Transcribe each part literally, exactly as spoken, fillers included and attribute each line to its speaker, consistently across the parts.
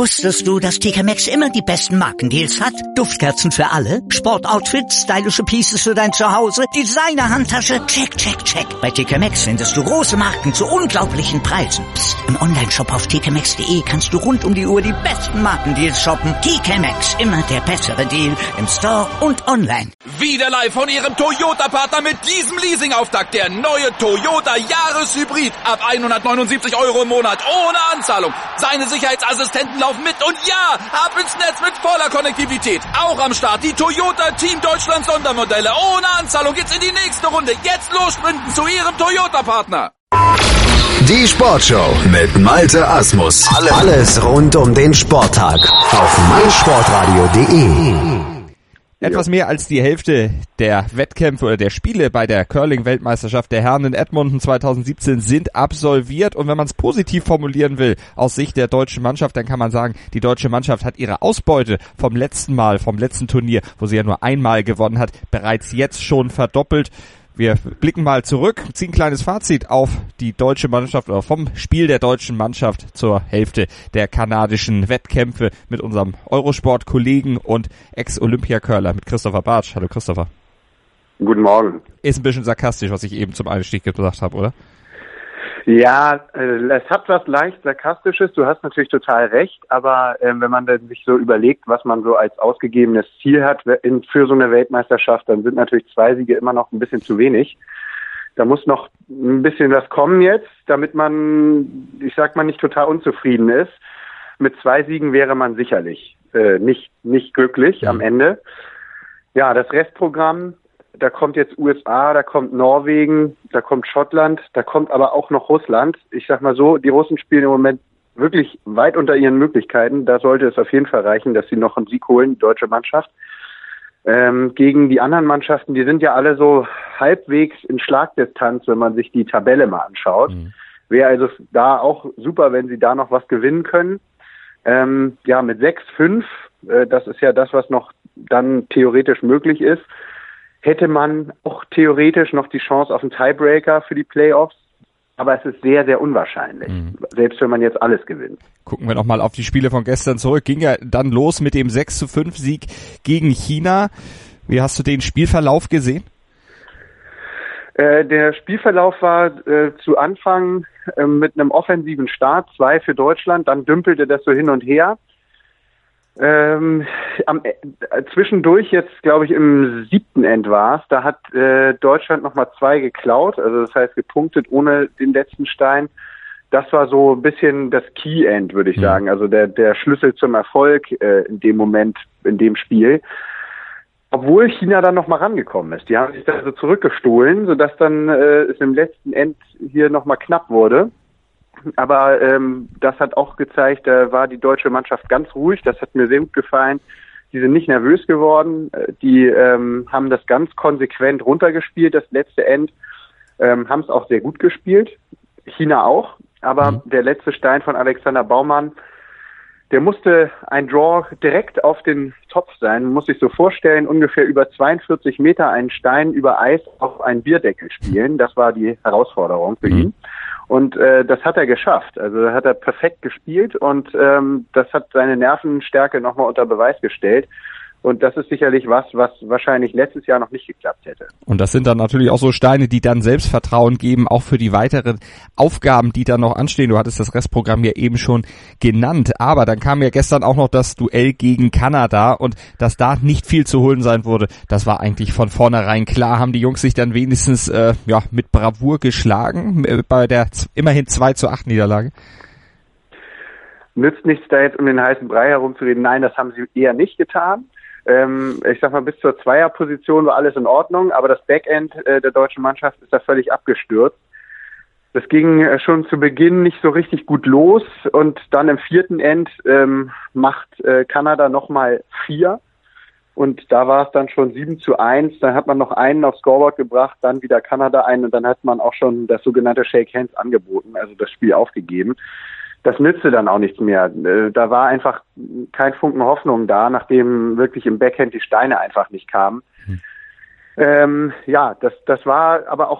Speaker 1: Wusstest du, dass T K Maxx immer die besten Markendeals hat? Duftkerzen für alle, Sportoutfits, stylische Pieces für dein Zuhause, Designer-Handtasche, check, check, check. Bei T K Maxx findest du große Marken zu unglaublichen Preisen. Psst. Im Onlineshop auf t k maxx punkt de kannst du rund um die Uhr die besten Markendeals shoppen. T K Maxx, immer der bessere Deal im Store und online.
Speaker 2: Wieder live von Ihrem Toyota-Partner mit diesem Leasing-Auftakt. Der neue Toyota Jahreshybrid. Ab hundertneunundsiebzig Euro im Monat ohne Anzahlung. Seine Sicherheitsassistenten laufen mit und ja, ab ins Netz mit voller Konnektivität. Auch am Start die Toyota Team Deutschland Sondermodelle. Ohne Anzahlung geht's in die nächste Runde. Jetzt los sprinten zu Ihrem Toyota-Partner.
Speaker 3: Die Sportshow mit Malte Asmus. Alles rund um den Sporttag auf meinsportradio punkt de.
Speaker 4: Etwas mehr als die Hälfte der Wettkämpfe oder der Spiele bei der Curling-Weltmeisterschaft der Herren in Edmonton zweitausendsiebzehn sind absolviert. Und wenn man es positiv formulieren will, aus Sicht der deutschen Mannschaft, dann kann man sagen, die deutsche Mannschaft hat ihre Ausbeute vom letzten Mal, vom letzten Turnier, wo sie ja nur einmal gewonnen hat, bereits jetzt schon verdoppelt. Wir blicken mal zurück, ziehen ein kleines Fazit auf die deutsche Mannschaft oder vom Spiel der deutschen Mannschaft zur Hälfte der kanadischen Wettkämpfe mit unserem Eurosport-Kollegen und Ex-Olympia-Curler mit Christopher Bartsch. Hallo Christopher.
Speaker 5: Guten Morgen.
Speaker 4: Ist ein bisschen sarkastisch, was ich eben zum Einstieg gesagt habe, oder?
Speaker 5: Ja, äh, es hat was leicht Sarkastisches, du hast natürlich total recht, aber äh, wenn man dann sich so überlegt, was man so als ausgegebenes Ziel hat in, für so eine Weltmeisterschaft, dann sind natürlich zwei Siege immer noch ein bisschen zu wenig. Da muss noch ein bisschen was kommen jetzt, damit man, ich sag mal, nicht total unzufrieden ist. Mit zwei Siegen wäre man sicherlich äh, nicht, nicht glücklich mhm. am Ende. Ja, das Restprogramm, da kommt jetzt U S A, da kommt Norwegen, da kommt Schottland, da kommt aber auch noch Russland. Ich sag mal so, die Russen spielen im Moment wirklich weit unter ihren Möglichkeiten. Da sollte es auf jeden Fall reichen, dass sie noch einen Sieg holen, die deutsche Mannschaft. Ähm, gegen die anderen Mannschaften, die sind ja alle so halbwegs in Schlagdistanz, wenn man sich die Tabelle mal anschaut. Mhm. Wäre also da auch super, wenn sie da noch was gewinnen können. Ähm, ja, mit sechs fünf, äh, das ist ja das, was noch dann theoretisch möglich ist, hätte man auch theoretisch noch die Chance auf einen Tiebreaker für die Playoffs. Aber es ist sehr, sehr unwahrscheinlich, mhm. selbst wenn man jetzt alles gewinnt.
Speaker 4: Gucken wir noch mal auf die Spiele von gestern zurück. Ging ja dann los mit dem sechs zu fünf Sieg gegen China. Wie hast du den Spielverlauf gesehen?
Speaker 5: Äh, der Spielverlauf war äh, zu Anfang äh, mit einem offensiven Start, zwei für Deutschland, dann dümpelte das so hin und her. Ähm, am, äh, zwischendurch jetzt, glaube ich, im siebten End war es, da hat äh, Deutschland nochmal zwei geklaut, also das heißt gepunktet ohne den letzten Stein. Das war so ein bisschen das Key-End, würde ich mhm. sagen, also der, der Schlüssel zum Erfolg äh, in dem Moment, in dem Spiel. Obwohl China dann nochmal rangekommen ist. Die haben sich da so zurückgestohlen, sodass dann äh, es im letzten End hier nochmal knapp wurde. Aber ähm, das hat auch gezeigt, da war die deutsche Mannschaft ganz ruhig. Das hat mir sehr gut gefallen. Die sind nicht nervös geworden. Die ähm, haben das ganz konsequent runtergespielt, das letzte End. Ähm, haben es auch sehr gut gespielt. China auch. Aber mhm. der letzte Stein von Alexander Baumann, der musste ein Draw direkt auf den Topf sein. Man muss sich so vorstellen, ungefähr über zweiundvierzig Meter einen Stein über Eis auf einen Bierdeckel spielen. Das war die Herausforderung für mhm. ihn. Und äh, das hat er geschafft. Also hat er perfekt gespielt und ähm, das hat seine Nervenstärke nochmal unter Beweis gestellt. Und das ist sicherlich was, was wahrscheinlich letztes Jahr noch nicht geklappt hätte.
Speaker 4: Und das sind dann natürlich auch so Steine, die dann Selbstvertrauen geben, auch für die weiteren Aufgaben, die dann noch anstehen. Du hattest das Restprogramm ja eben schon genannt. Aber dann kam ja gestern auch noch das Duell gegen Kanada und dass da nicht viel zu holen sein wurde, das war eigentlich von vornherein klar. Haben die Jungs sich dann wenigstens äh, ja mit Bravour geschlagen äh, bei der z- immerhin zwei zu acht Niederlage?
Speaker 5: Nützt nichts, da jetzt um den heißen Brei herumzureden. Nein, das haben sie eher nicht getan. Ähm, ich sag mal, bis zur Zweierposition war alles in Ordnung, aber das Backend äh, der deutschen Mannschaft ist da völlig abgestürzt. Das ging äh, schon zu Beginn nicht so richtig gut los und dann im vierten End ähm, macht äh, Kanada nochmal vier und da war es dann schon sieben zu eins. Dann hat man noch einen aufs Scoreboard gebracht, dann wieder Kanada einen und dann hat man auch schon das sogenannte Shake Hands angeboten, also das Spiel aufgegeben. Das nützte dann auch nichts mehr. Da war einfach kein Funken Hoffnung da, nachdem wirklich im Backhand die Steine einfach nicht kamen. Hm. Ähm, ja, das, das war aber auch ein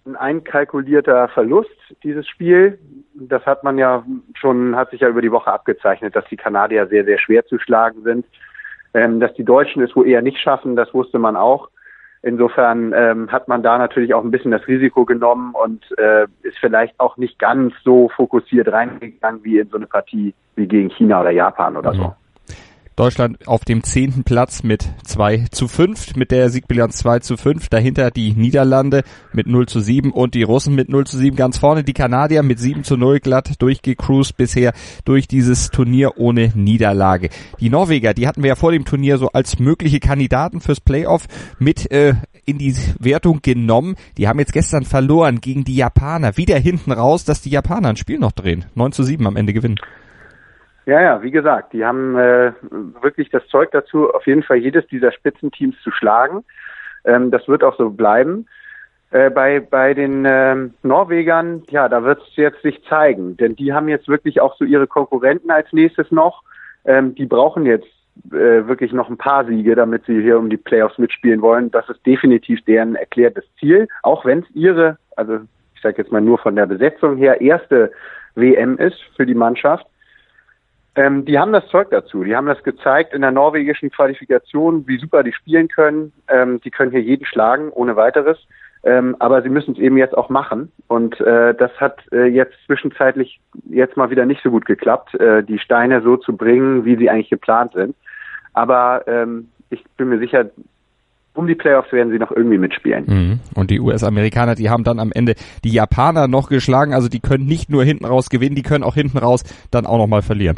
Speaker 5: ein einkalkulierter Verlust, dieses Spiel. Das hat man ja schon, hat sich ja über die Woche abgezeichnet, dass die Kanadier sehr, sehr schwer zu schlagen sind. Ähm, dass die Deutschen es wohl eher nicht schaffen, das wusste man auch. Insofern ähm, hat man da natürlich auch ein bisschen das Risiko genommen und äh, ist vielleicht auch nicht ganz so fokussiert reingegangen wie in so eine Partie wie gegen China oder Japan oder so.
Speaker 4: Deutschland auf dem zehnten Platz mit zwei zu fünf, mit der Siegbilanz zwei zu fünf. Dahinter die Niederlande mit null zu sieben und die Russen mit null zu sieben ganz vorne. Die Kanadier mit sieben zu null glatt durchgecruised bisher durch dieses Turnier ohne Niederlage. Die Norweger, die hatten wir ja vor dem Turnier so als mögliche Kandidaten fürs Playoff mit äh, in die Wertung genommen. Die haben jetzt gestern verloren gegen die Japaner. Wieder hinten raus, dass die Japaner ein Spiel noch drehen. neun zu sieben am Ende gewinnen.
Speaker 5: Ja, ja, wie gesagt, die haben äh, wirklich das Zeug dazu, auf jeden Fall jedes dieser Spitzenteams zu schlagen. Ähm, das wird auch so bleiben. Äh, bei bei den ähm, Norwegern, ja, da wird es jetzt sich zeigen, denn die haben jetzt wirklich auch so ihre Konkurrenten als nächstes noch. Ähm, die brauchen jetzt äh, wirklich noch ein paar Siege, damit sie hier um die Playoffs mitspielen wollen. Das ist definitiv deren erklärtes Ziel, auch wenn es ihre, also ich sage jetzt mal nur von der Besetzung her, erste W M ist für die Mannschaft. Ähm, die haben das Zeug dazu. Die haben das gezeigt in der norwegischen Qualifikation, wie super die spielen können. Ähm, die können hier jeden schlagen, ohne weiteres. Ähm, aber sie müssen es eben jetzt auch machen. Und äh, das hat äh, jetzt zwischenzeitlich jetzt mal wieder nicht so gut geklappt, äh, die Steine so zu bringen, wie sie eigentlich geplant sind. Aber ähm, ich bin mir sicher, um die Playoffs werden sie noch irgendwie mitspielen.
Speaker 4: Mhm. Und die U S-Amerikaner, die haben dann am Ende die Japaner noch geschlagen. Also die können nicht nur hinten raus gewinnen, die können auch hinten raus dann auch nochmal verlieren.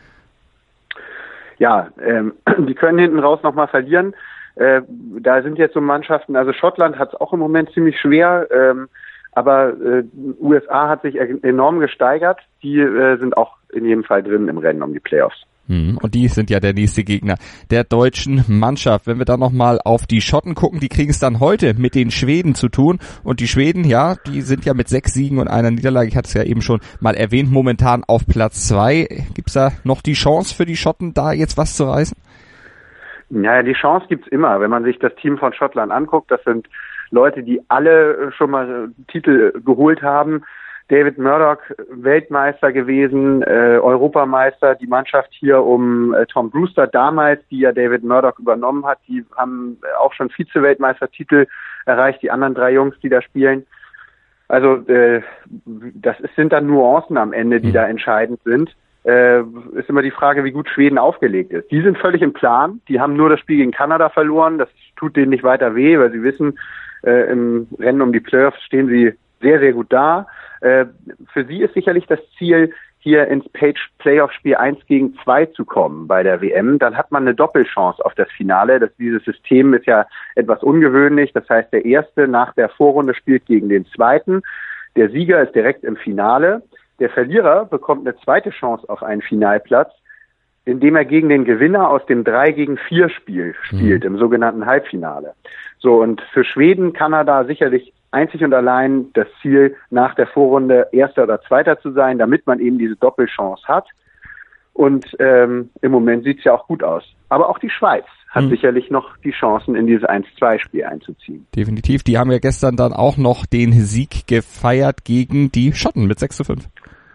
Speaker 5: Ja, ähm, die können hinten raus nochmal verlieren. Äh, da sind jetzt so Mannschaften, also Schottland hat es auch im Moment ziemlich schwer, ähm, aber äh, U S A hat sich enorm gesteigert. Die äh, sind auch in jedem Fall drin im Rennen um die Playoffs.
Speaker 4: Und die sind ja der nächste Gegner der deutschen Mannschaft. Wenn wir dann nochmal auf die Schotten gucken, die kriegen es dann heute mit den Schweden zu tun. Und die Schweden, ja, die sind ja mit sechs Siegen und einer Niederlage, ich hatte es ja eben schon mal erwähnt, momentan auf Platz zwei. Gibt's da noch die Chance für die Schotten, da jetzt was zu reißen?
Speaker 5: Naja, die Chance gibt's immer. Wenn man sich das Team von Schottland anguckt, das sind Leute, die alle schon mal Titel geholt haben. David Murdoch, Weltmeister gewesen, äh, Europameister, die Mannschaft hier um äh, Tom Brewster damals, die ja David Murdoch übernommen hat, die haben auch schon Vize-Weltmeistertitel erreicht, die anderen drei Jungs, die da spielen. Also äh, das ist, sind dann Nuancen am Ende, die mhm. da entscheidend sind. Äh, ist immer die Frage, wie gut Schweden aufgelegt ist. Die sind völlig im Plan, die haben nur das Spiel gegen Kanada verloren, das tut denen nicht weiter weh, weil sie wissen, äh, im Rennen um die Playoffs stehen sie sehr, sehr gut da. Äh, für sie ist sicherlich das Ziel, hier ins Playoff-Spiel eins gegen zwei zu kommen bei der W M. Dann hat man eine Doppelchance auf das Finale. Das, dieses System ist ja etwas ungewöhnlich. Das heißt, der Erste nach der Vorrunde spielt gegen den Zweiten. Der Sieger ist direkt im Finale. Der Verlierer bekommt eine zweite Chance auf einen Finalplatz, indem er gegen den Gewinner aus dem drei gegen vier Spiel spielt, mhm. im sogenannten Halbfinale. So, und für Schweden, Kanada sicherlich einzig und allein das Ziel, nach der Vorrunde Erster oder Zweiter zu sein, damit man eben diese Doppelchance hat. Und ähm, im Moment sieht es ja auch gut aus. Aber auch die Schweiz hat mhm. sicherlich noch die Chancen, in dieses eins zwei Spiel einzuziehen.
Speaker 4: Definitiv. Die haben ja gestern dann auch noch den Sieg gefeiert gegen die Schotten mit sechs zu fünf.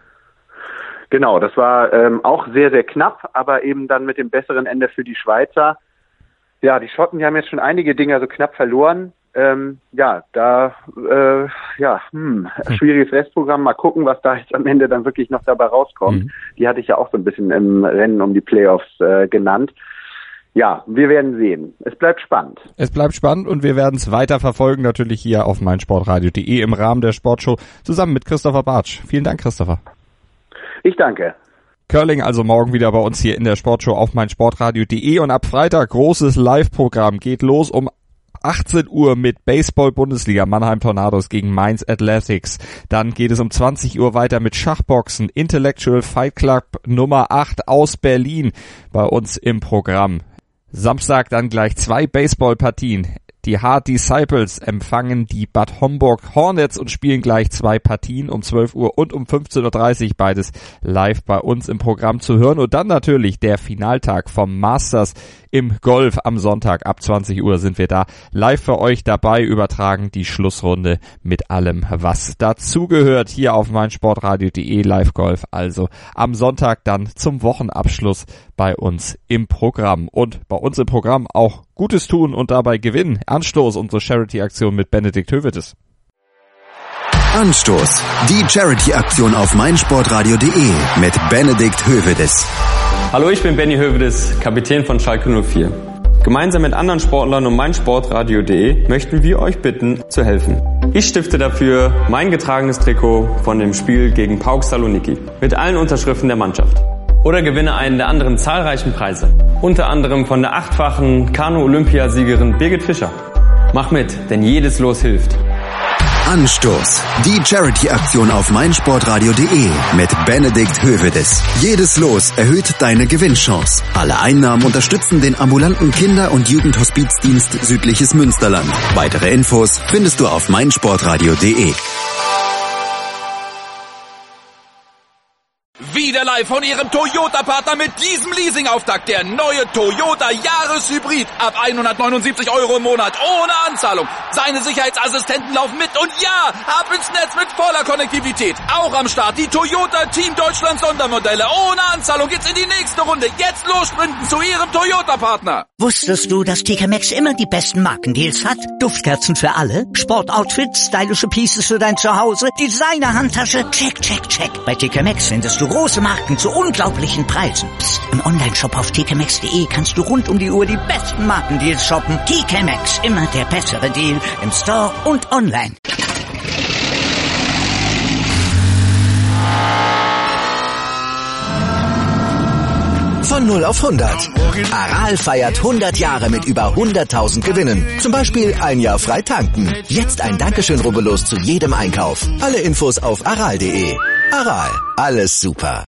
Speaker 5: Genau, das war ähm, auch sehr, sehr knapp, aber eben dann mit dem besseren Ende für die Schweizer. Ja, die Schotten, die haben jetzt schon einige Dinger so knapp verloren. Ähm, ja, da, äh, ja, hm, schwieriges Restprogramm. Mal gucken, was da jetzt am Ende dann wirklich noch dabei rauskommt. Mhm. Die hatte ich ja auch so ein bisschen im Rennen um die Playoffs äh, genannt. Ja, wir werden sehen. Es bleibt spannend.
Speaker 4: Es bleibt spannend und wir werden es weiter verfolgen, natürlich hier auf meinsportradio punkt de im Rahmen der Sportshow zusammen mit Christopher Bartsch. Vielen Dank, Christopher.
Speaker 5: Ich danke.
Speaker 4: Curling also morgen wieder bei uns hier in der Sportshow auf meinsportradio punkt de und ab Freitag großes Live-Programm. Geht los um achtzehn Uhr mit Baseball-Bundesliga, Mannheim Tornados gegen Mainz Athletics. Dann geht es um zwanzig Uhr weiter mit Schachboxen, Intellectual Fight Club Nummer acht aus Berlin bei uns im Programm. Samstag dann gleich zwei Baseballpartien. Die Hard Disciples empfangen die Bad Homburg Hornets und spielen gleich zwei Partien um zwölf Uhr und um fünfzehn Uhr dreißig, beides live bei uns im Programm zu hören. Und dann natürlich der Finaltag vom Masters im Golf am Sonntag ab zwanzig Uhr sind wir da live für euch dabei, übertragen die Schlussrunde mit allem, was dazugehört hier auf meinsportradio punkt de Live Golf. Also am Sonntag dann zum Wochenabschluss bei uns im Programm. Und bei uns im Programm auch Gutes tun und dabei gewinnen. Anstoß, unsere Charity-Aktion mit Benedikt Hövedes.
Speaker 3: Anstoß, die Charity-Aktion auf meinsportradio punkt de mit Benedikt Hövedes.
Speaker 6: Hallo, ich bin Benny Hövedes, Kapitän von Schalke null vier. Gemeinsam mit anderen Sportlern und meinsportradio punkt de möchten wir euch bitten, zu helfen. Ich stifte dafür mein getragenes Trikot von dem Spiel gegen PAOK Saloniki mit allen Unterschriften der Mannschaft. Oder gewinne einen der anderen zahlreichen Preise. Unter anderem von der achtfachen Kanu-Olympiasiegerin Birgit Fischer. Mach mit, denn jedes Los hilft.
Speaker 3: Anstoß, die Charity-Aktion auf meinsportradio punkt de mit Benedikt Hövedes. Jedes Los erhöht deine Gewinnchance. Alle Einnahmen unterstützen den ambulanten Kinder- und Jugendhospizdienst Südliches Münsterland. Weitere Infos findest du auf meinsportradio punkt de.
Speaker 2: Wieder live von ihrem Toyota-Partner mit diesem Leasing-Auftakt. Der neue Toyota Jahreshybrid. Ab hundertneunundsiebzig Euro im Monat. Ohne Anzahlung. Seine Sicherheitsassistenten laufen mit. Und ja, ab ins Netz mit voller Konnektivität. Auch am Start die Toyota Team Deutschland Sondermodelle. Ohne Anzahlung geht's in die nächste Runde. Jetzt los sprinten zu ihrem Toyota-Partner.
Speaker 1: Wusstest du, dass T K Maxx immer die besten Markendeals hat? Duftkerzen für alle, Sportoutfits, stylische Pieces für dein Zuhause, Designer-Handtasche, check, check, check. Bei T K Maxx findest du große Marken zu unglaublichen Preisen. Psst. Im Onlineshop auf t k maxx punkt de kannst du rund um die Uhr die besten Markendeals shoppen. T K Maxx, immer der bessere Deal im Store und online.
Speaker 3: Von null auf hundert. Aral feiert hundert Jahre mit über hunderttausend Gewinnen. Zum Beispiel ein Jahr frei tanken. Jetzt ein Dankeschön, rubbellos zu jedem Einkauf. Alle Infos auf aral punkt de. Aral, alles super.